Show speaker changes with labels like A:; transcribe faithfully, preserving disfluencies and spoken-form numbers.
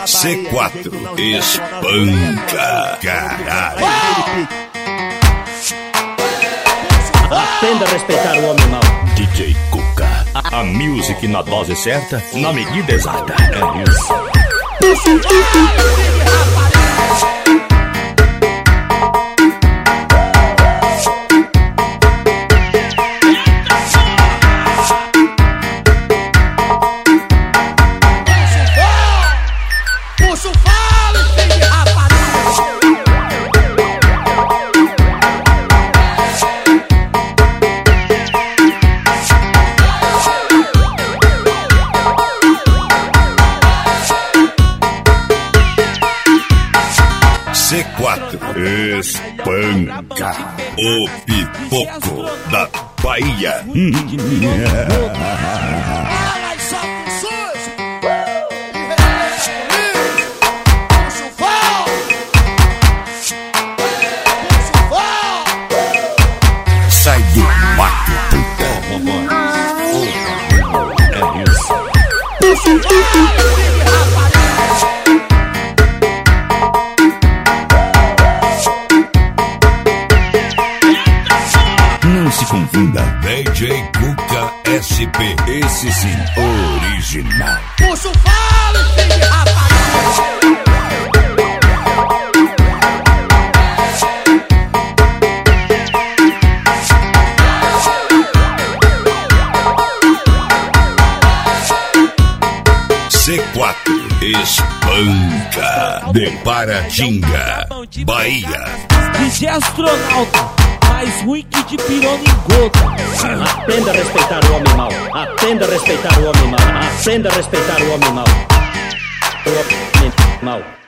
A: C quatro espanca, caralho.
B: Aprenda a respeitar o homem mau.
C: D J Cuca, a music na dose certa, na medida exata. É isso.
A: C quatro espanca, o pipoco da Bahia. Sai do mato, puta.
C: É isso.
A: Não se confunda, D J Cuca S P, esse sim, original.
D: Puxa o falo, filho de rapariga.
A: C quatro espanca, de Paratinga, Bahia.
E: D J astronauta, mais ruim que de pirona em gota.
B: Aprenda a respeitar o homem mau. Aprenda a respeitar o homem mau. Aprenda a respeitar o homem mau. O homem mau.